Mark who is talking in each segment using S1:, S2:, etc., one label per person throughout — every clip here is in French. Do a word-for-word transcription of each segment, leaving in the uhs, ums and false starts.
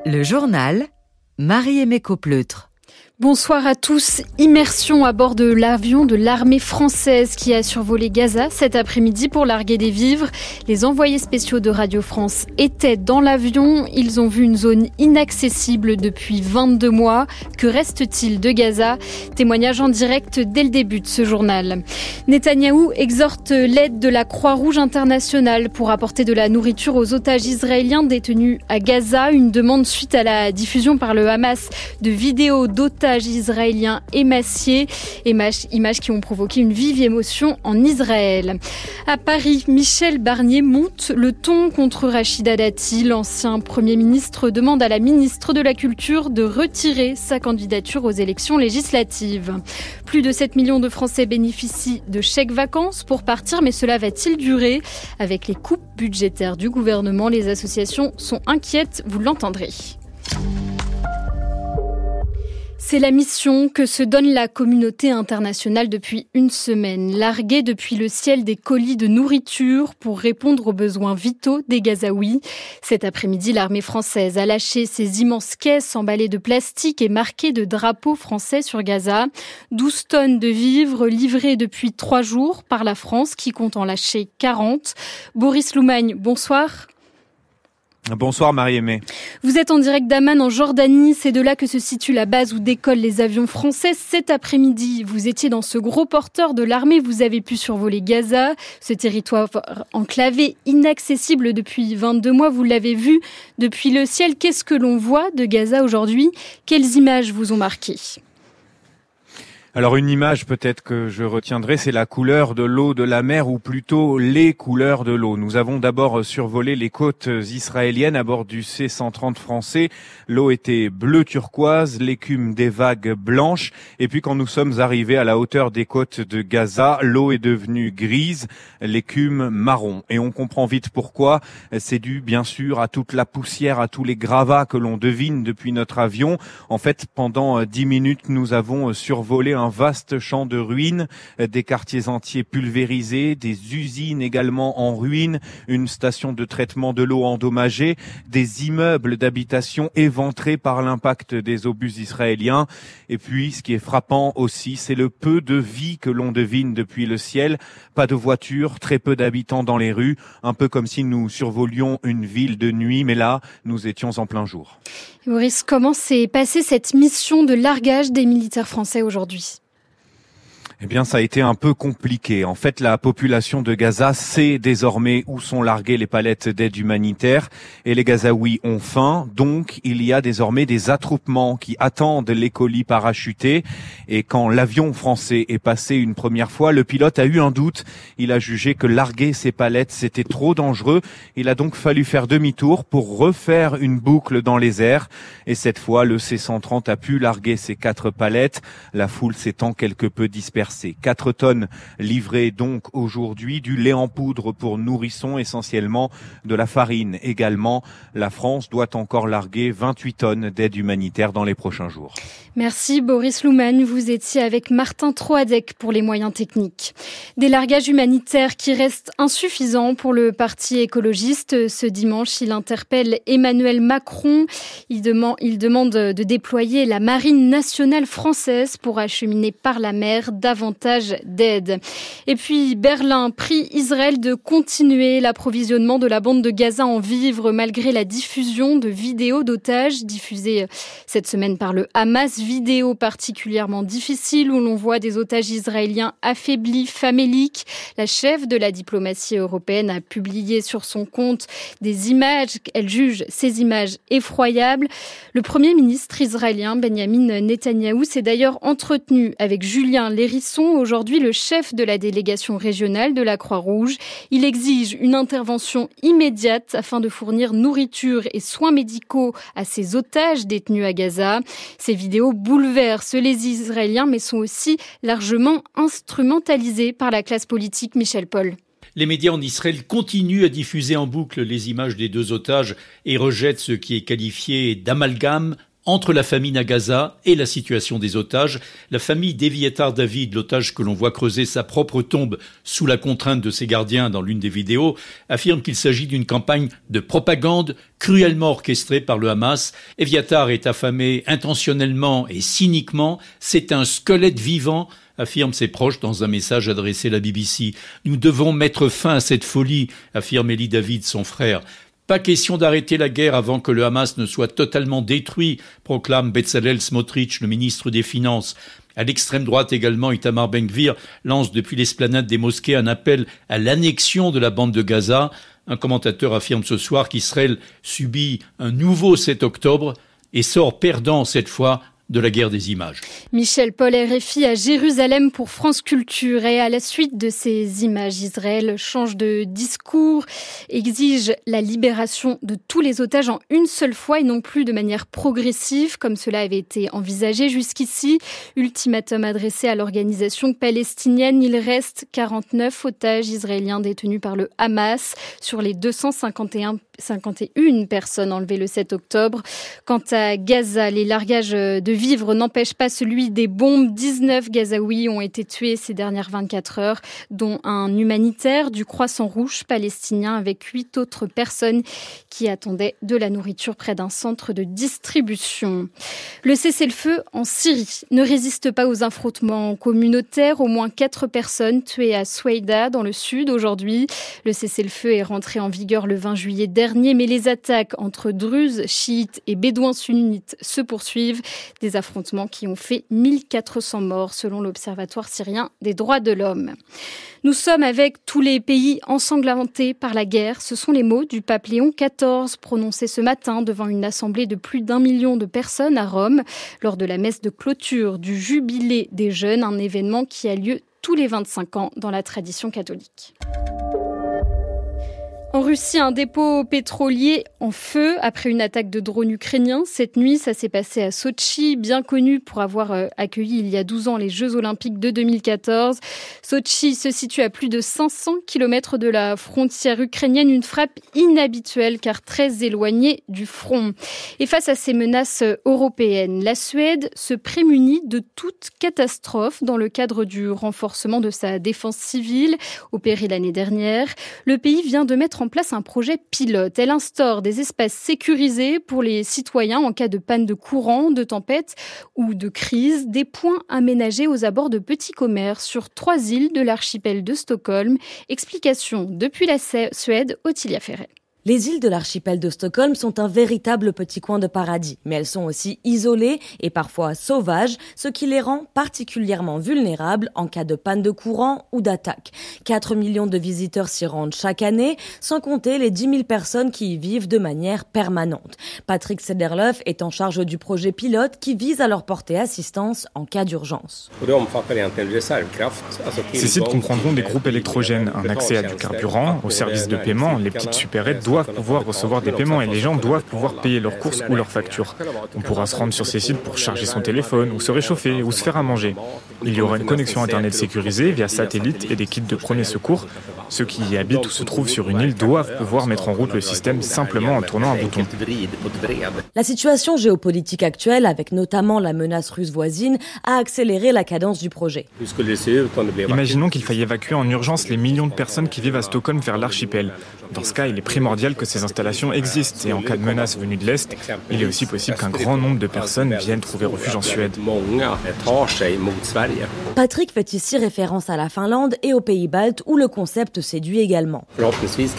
S1: Le journal, Marie-Aimée Caupleutre.
S2: Bonsoir à tous. Immersion à bord de l'avion de l'armée française qui a survolé Gaza cet après-midi pour larguer des vivres. Les envoyés spéciaux de Radio France étaient dans l'avion. Ils ont vu une zone inaccessible depuis vingt-deux mois. Que reste-t-il de Gaza ? Témoignage en direct dès le début de ce journal. Netanyahou exhorte l'aide de la Croix-Rouge internationale pour apporter de la nourriture aux otages israéliens détenus à Gaza. Une demande suite à la diffusion par le Hamas de vidéos d'otages israéliens émaciés, images qui ont provoqué une vive émotion en Israël. À Paris, Michel Barnier monte le ton contre Rachida Dati. L'ancien Premier ministre demande à la ministre de la Culture de retirer sa candidature aux élections législatives. Plus de sept millions de Français bénéficient de chèques vacances pour partir, mais cela va-t-il durer ? Avec les coupes budgétaires du gouvernement, les associations sont inquiètes, vous l'entendrez. C'est la mission que se donne la communauté internationale depuis une semaine. Larguer depuis le ciel des colis de nourriture pour répondre aux besoins vitaux des Gazaouis. Cet après-midi, l'armée française a lâché ses immenses caisses emballées de plastique et marquées de drapeaux français sur Gaza. douze tonnes de vivres livrées depuis trois jours par la France qui compte en lâcher quarante. Boris Loumagne, bonsoir.
S3: Bonsoir Marie-Aimée.
S2: Vous êtes en direct d'Amman en Jordanie, c'est de là que se situe la base où décollent les avions français. Cet après-midi, vous étiez dans ce gros porteur de l'armée, vous avez pu survoler Gaza, ce territoire enclavé, inaccessible depuis vingt-deux mois, vous l'avez vu depuis le ciel. Qu'est-ce que l'on voit de Gaza aujourd'hui ? Quelles images vous ont marqué ?
S3: Alors une image peut-être que je retiendrai, c'est la couleur de l'eau de la mer, ou plutôt les couleurs de l'eau. Nous avons d'abord survolé les côtes israéliennes à bord du C cent trente français. L'eau était bleu turquoise, l'écume des vagues blanches. Et puis quand nous sommes arrivés à la hauteur des côtes de Gaza, l'eau est devenue grise, l'écume marron. Et on comprend vite pourquoi. C'est dû bien sûr à toute la poussière, à tous les gravats que l'on devine depuis notre avion. En fait, pendant dix minutes, nous avons survolé un vaste champ de ruines, des quartiers entiers pulvérisés, des usines également en ruines, une station de traitement de l'eau endommagée, des immeubles d'habitation éventrés par l'impact des obus israéliens. Et puis, ce qui est frappant aussi, c'est le peu de vie que l'on devine depuis le ciel. Pas de voitures, très peu d'habitants dans les rues, un peu comme si nous survolions une ville de nuit, mais là, nous étions en plein jour.
S2: Boris, comment s'est passée cette mission de largage des militaires français aujourd'hui ?
S3: Eh bien, ça a été un peu compliqué. En fait, la population de Gaza sait désormais où sont larguées les palettes d'aide humanitaire et les Gazaouis ont faim. Donc, il y a désormais des attroupements qui attendent les colis parachutés. Et quand l'avion français est passé une première fois, le pilote a eu un doute. Il a jugé que larguer ces palettes, c'était trop dangereux. Il a donc fallu faire demi-tour pour refaire une boucle dans les airs. Et cette fois, le C cent trente a pu larguer ces quatre palettes, la foule s'étant quelque peu dispersée. Quatre tonnes livrées donc aujourd'hui, du lait en poudre pour nourrissons essentiellement, de la farine également. La France doit encore larguer vingt-huit tonnes d'aide humanitaire dans les prochains jours.
S2: Merci Boris Loumagne, vous étiez avec Martin Troadec pour les moyens techniques. Des largages humanitaires qui restent insuffisants pour le parti écologiste. Ce dimanche, il interpelle Emmanuel Macron. Il demande, il demande de déployer la marine nationale française pour acheminer par la mer davantage d'aide. Et puis Berlin prie Israël de continuer l'approvisionnement de la bande de Gaza en vivres malgré la diffusion de vidéos d'otages diffusées cette semaine par le Hamas. Vidéos particulièrement difficiles où l'on voit des otages israéliens affaiblis, faméliques. La chef de la diplomatie européenne a publié sur son compte des images. Elle juge ces images effroyables. Le Premier ministre israélien Benjamin Netanyahou s'est d'ailleurs entretenu avec Julien Lérisson, aujourd'hui le chef de la délégation régionale de la Croix-Rouge. Il exige une intervention immédiate afin de fournir nourriture et soins médicaux à ces otages détenus à Gaza. Ces vidéos bouleversent les Israéliens mais sont aussi largement instrumentalisées par la classe politique. Michel Paul.
S4: Les médias en Israël continuent à diffuser en boucle les images des deux otages et rejettent ce qui est qualifié d'amalgame entre la famine à Gaza et la situation des otages. La famille d'Eviatar David, l'otage que l'on voit creuser sa propre tombe sous la contrainte de ses gardiens dans l'une des vidéos, affirme qu'il s'agit d'une campagne de propagande cruellement orchestrée par le Hamas. Eviatar est affamé intentionnellement et cyniquement. C'est un squelette vivant, affirment ses proches dans un message adressé à la B B C. Nous devons mettre fin à cette folie, affirme Eli David, son frère. Pas question d'arrêter la guerre avant que le Hamas ne soit totalement détruit, proclame Bezalel Smotrich, le ministre des Finances. À l'extrême droite également, Itamar Ben-Gvir lance depuis l'esplanade des mosquées un appel à l'annexion de la bande de Gaza. Un commentateur affirme ce soir qu'Israël subit un nouveau sept octobre et sort perdant cette fois de la guerre des images.
S2: Michel Paul, R F I à Jérusalem pour France Culture. Et à la suite de ces images, Israël change de discours, exige la libération de tous les otages en une seule fois et non plus de manière progressive, comme cela avait été envisagé jusqu'ici. Ultimatum adressé à l'organisation palestinienne. Il reste quarante-neuf otages israéliens détenus par le Hamas sur les deux cent cinquante et un cinquante et une personnes enlevées le sept octobre. Quant à Gaza, les largages de vivres n'empêchent pas celui des bombes. dix-neuf Gazaouis ont été tués ces dernières vingt-quatre heures, dont un humanitaire du Croissant Rouge palestinien avec huit autres personnes qui attendaient de la nourriture près d'un centre de distribution. Le cessez-le-feu en Syrie ne résiste pas aux affrontements communautaires. Au moins quatre personnes tuées à Soueida dans le sud aujourd'hui. Le cessez-le-feu est rentré en vigueur le vingt juillet dernier. Mais les attaques entre druzes, chiites et bédouins sunnites se poursuivent. Des affrontements qui ont fait mille quatre cents morts selon l'Observatoire syrien des droits de l'homme. Nous sommes avec tous les pays ensanglantés par la guerre. Ce sont les mots du pape Léon quatorze prononcés ce matin devant une assemblée de plus d'un million de personnes à Rome lors de la messe de clôture du Jubilé des jeunes, un événement qui a lieu tous les vingt-cinq ans dans la tradition catholique. En Russie, un dépôt pétrolier en feu après une attaque de drone ukrainien. Cette nuit, ça s'est passé à Sotchi, bien connu pour avoir accueilli il y a douze ans les Jeux Olympiques de deux mille quatorze. Sotchi se situe à plus de cinq cents kilomètres de la frontière ukrainienne, une frappe inhabituelle car très éloignée du front. Et face à ces menaces européennes, la Suède se prémunit de toute catastrophe dans le cadre du renforcement de sa défense civile, opéré l'année dernière. Le pays vient de mettre en place un projet pilote. Elle instaure des espaces sécurisés pour les citoyens en cas de panne de courant, de tempête ou de crise, des points aménagés aux abords de petits commerces sur trois îles de l'archipel de Stockholm. Explication depuis la Suède, Ottilia Ferret.
S5: Les îles de l'archipel de Stockholm sont un véritable petit coin de paradis, mais elles sont aussi isolées et parfois sauvages, ce qui les rend particulièrement vulnérables en cas de panne de courant ou d'attaque. quatre millions de visiteurs s'y rendent chaque année, sans compter les dix mille personnes qui y vivent de manière permanente. Patrick Sederlöf est en charge du projet pilote qui vise à leur porter assistance en cas d'urgence.
S6: Ces sites comprendront des groupes électrogènes, un accès à du carburant, aux services de paiement, les petites supérettes doivent pouvoir recevoir des paiements et les gens doivent pouvoir payer leurs courses ou leurs factures. On pourra se rendre sur ces sites pour charger son téléphone ou se réchauffer ou se faire à manger. Il y aura une connexion internet sécurisée via satellite et des kits de premier secours. Ceux qui y habitent ou se trouvent sur une île doivent pouvoir mettre en route le système simplement en tournant un bouton.
S5: La situation géopolitique actuelle, avec notamment la menace russe voisine, a accéléré la cadence du projet.
S6: Imaginons qu'il faille évacuer en urgence les millions de personnes qui vivent à Stockholm vers l'archipel. Dans ce cas, il est primordial que ces installations existent et en cas de menace venue de l'Est, il est aussi possible qu'un grand nombre de personnes viennent trouver refuge en Suède.
S5: Patrick fait ici référence à la Finlande et aux pays baltes où le concept séduit également.
S6: In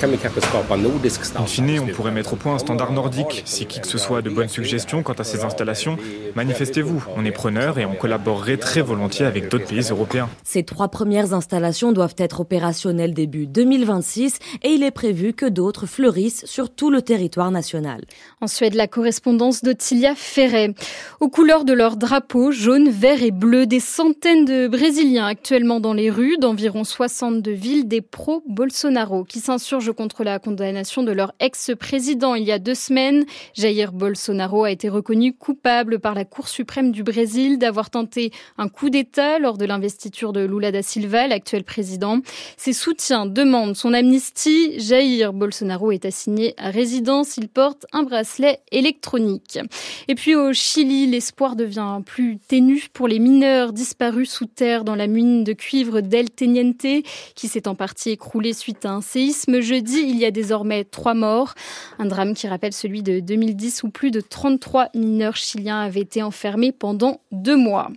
S6: fine, on pourrait mettre au point un standard nordique. Si qui que ce soit a de bonnes suggestions quant à ces installations, manifestez-vous. On est preneurs et on collaborerait très volontiers avec d'autres pays européens.
S5: Ces trois premières installations doivent être opérationnelles début deux mille vingt-six et il est prévu que d'autres fleurissent sur tout le territoire national.
S2: En Suède, la correspondance d'Ottilia Ferret. Aux couleurs de leur drapeau, jaune, vert et bleu, des centaines de Brésiliens actuellement dans les rues d'environ soixante-deux villes des pro-Bolsonaro qui s'insurgent contre la condamnation de leur ex-président il y a deux semaines. Jair Bolsonaro a été reconnu coupable par la Cour suprême du Brésil d'avoir tenté un coup d'État lors de l'investiture de Lula da Silva, l'actuel président. Ses soutiens demandent son amnistie. Jair Bolsonaro est assigné à résidence. Il porte un bracelet électronique. Et puis au Chili, l'espoir devient plus ténu pour les mineurs disparus sous terre dans la mine de cuivre d'El Teniente, qui s'est en partie écroulée suite à un séisme. Jeudi, il y a désormais trois morts. Un drame qui rappelle celui de deux mille dix où plus de trente-trois mineurs chiliens avaient été enfermés pendant deux mois.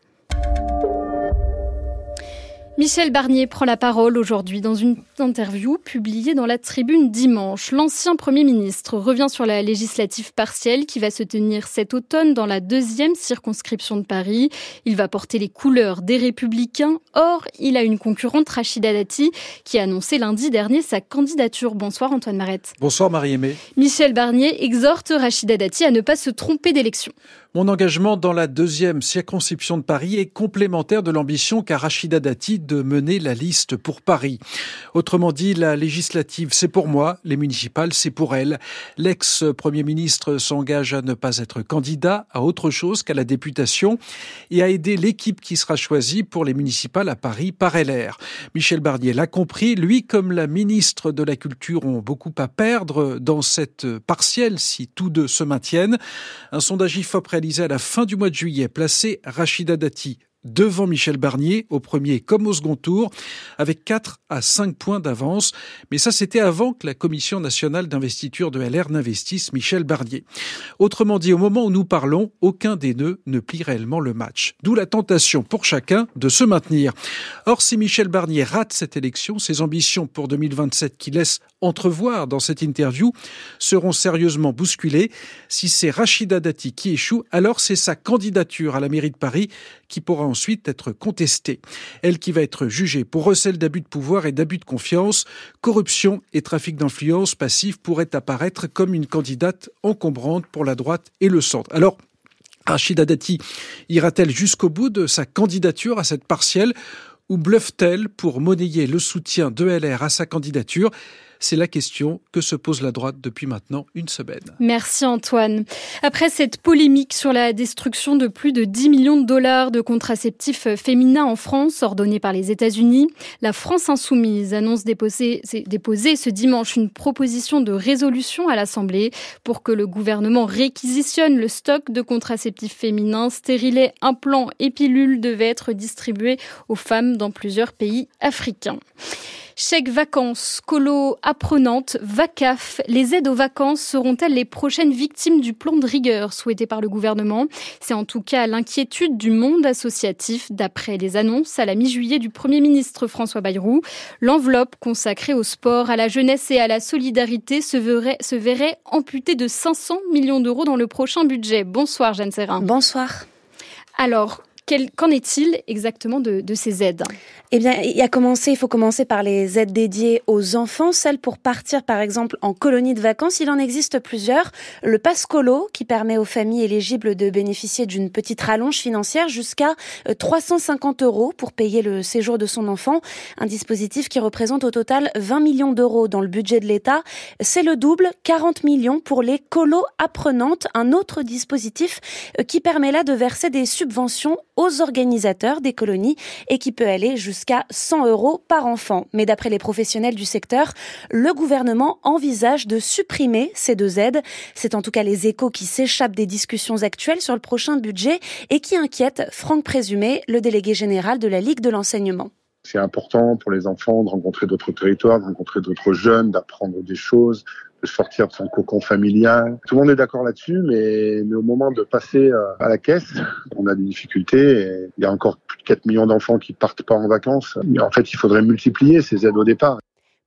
S2: Michel Barnier prend la parole aujourd'hui dans une interview publiée dans la Tribune dimanche. L'ancien Premier ministre revient sur la législative partielle qui va se tenir cet automne dans la deuxième circonscription de Paris. Il va porter les couleurs des Républicains. Or, il a une concurrente, Rachida Dati, qui a annoncé lundi dernier sa candidature. Bonsoir Antoine Marette.
S7: Bonsoir Marie-Aimée.
S2: Michel Barnier exhorte Rachida Dati à ne pas se tromper d'élection.
S7: Mon engagement dans la deuxième circonscription de Paris est complémentaire de l'ambition qu'a Rachida Dati de mener la liste pour Paris. Autrement dit, la législative, c'est pour moi, les municipales, c'est pour elle. L'ex-premier ministre s'engage à ne pas être candidat à autre chose qu'à la députation et à aider l'équipe qui sera choisie pour les municipales à Paris par L R. Michel Barnier l'a compris, lui comme la ministre de la Culture ont beaucoup à perdre dans cette partielle si tous deux se maintiennent. Un sondage I F O P réalisé à la fin du mois de juillet plaçait Rachida Dati devant Michel Barnier au premier comme au second tour, avec quatre à cinq points d'avance. Mais ça, c'était avant que la Commission nationale d'investiture de L R n'investisse Michel Barnier. Autrement dit, au moment où nous parlons, aucun des deux ne plie réellement le match. D'où la tentation pour chacun de se maintenir. Or, si Michel Barnier rate cette élection, ses ambitions pour deux mille vingt-sept qu'il laisse entrevoir dans cette interview seront sérieusement bousculées. Si c'est Rachida Dati qui échoue, alors c'est sa candidature à la mairie de Paris qui pourra ensuite être contestée. Elle qui va être jugée pour recel d'abus de pouvoir et d'abus de confiance, corruption et trafic d'influence passive pourrait apparaître comme une candidate encombrante pour la droite et le centre. Alors, Rachida Dati ira-t-elle jusqu'au bout de sa candidature à cette partielle ou bluffe-t-elle pour monnayer le soutien de L R à sa candidature ? C'est la question que se pose la droite depuis maintenant une semaine.
S2: Merci Antoine. Après cette polémique sur la destruction de plus de dix millions de dollars de contraceptifs féminins en France, ordonnés par les États-Unis, la France Insoumise annonce déposer, déposer ce dimanche une proposition de résolution à l'Assemblée pour que le gouvernement réquisitionne le stock de contraceptifs féminins. Stérilets, implants et pilules devaient être distribués aux femmes dans plusieurs pays africains. Chèques vacances, colo apprenante, VACAF. Les aides aux vacances seront-elles les prochaines victimes du plan de rigueur souhaité par le gouvernement ? C'est en tout cas l'inquiétude du monde associatif. D'après les annonces à la mi-juillet du Premier ministre François Bayrou, l'enveloppe consacrée au sport, à la jeunesse et à la solidarité se verrait, se verrait amputée de cinq cents millions d'euros dans le prochain budget. Bonsoir Jeanne Serrin.
S8: Bonsoir.
S2: Alors, Quel, qu'en est-il exactement de, de ces aides ?
S8: Eh bien, il, y a commencé, il faut commencer par les aides dédiées aux enfants, celles pour partir par exemple en colonie de vacances. Il en existe plusieurs. Le Pass Colo, qui permet aux familles éligibles de bénéficier d'une petite rallonge financière jusqu'à trois cent cinquante euros pour payer le séjour de son enfant. Un dispositif qui représente au total vingt millions d'euros dans le budget de l'État. C'est le double, quarante millions pour les colos apprenantes, un autre dispositif qui permet là de verser des subventions aux organisateurs des colonies et qui peut aller jusqu'à cent euros par enfant. Mais d'après les professionnels du secteur, le gouvernement envisage de supprimer ces deux aides. C'est en tout cas les échos qui s'échappent des discussions actuelles sur le prochain budget et qui inquiètent Franck Présumé, le délégué général de la Ligue de l'enseignement.
S9: C'est important pour les enfants de rencontrer d'autres territoires, de rencontrer d'autres jeunes, d'apprendre des choses, de sortir de son cocon familial. Tout le monde est d'accord là-dessus, mais, mais au moment de passer à la caisse, on a des difficultés. Et il y a encore plus de quatre millions d'enfants qui partent pas en vacances. Mais en fait, il faudrait multiplier ces aides au départ.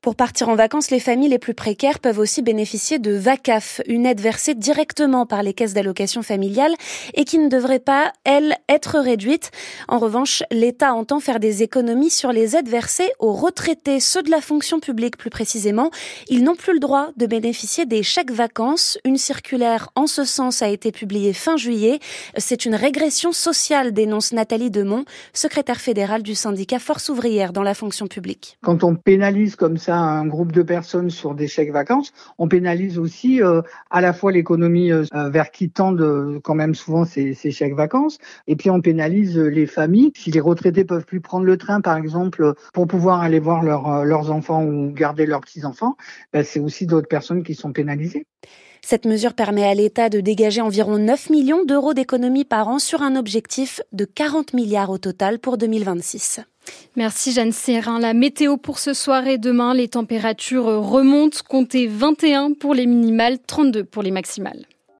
S8: Pour partir en vacances, les familles les plus précaires peuvent aussi bénéficier de VACAF, une aide versée directement par les caisses d'allocation familiale et qui ne devrait pas, elle, être réduite. En revanche, l'État entend faire des économies sur les aides versées aux retraités, ceux de la fonction publique plus précisément. Ils n'ont plus le droit de bénéficier des chèques vacances. Une circulaire en ce sens a été publiée fin juillet. C'est une régression sociale, dénonce Nathalie Demont, secrétaire fédérale du syndicat Force ouvrière dans la fonction publique.
S10: Quand on pénalise comme ça un groupe de personnes sur des chèques vacances, on pénalise aussi euh, à la fois l'économie euh, vers qui tendent euh, quand même souvent ces, ces chèques vacances, et puis on pénalise les familles. Si les retraités peuvent plus prendre le train, par exemple, pour pouvoir aller voir leur, euh, leurs enfants ou garder leurs petits-enfants, ben, c'est aussi d'autres personnes qui sont pénalisées.
S8: Cette mesure permet à l'État de dégager environ neuf millions d'euros d'économies par an sur un objectif de quarante milliards au total pour deux mille vingt-six.
S2: Merci Jeanne Serrin. La météo pour ce soir et demain, les températures remontent. Comptez vingt et un pour les minimales, trente-deux pour les maximales.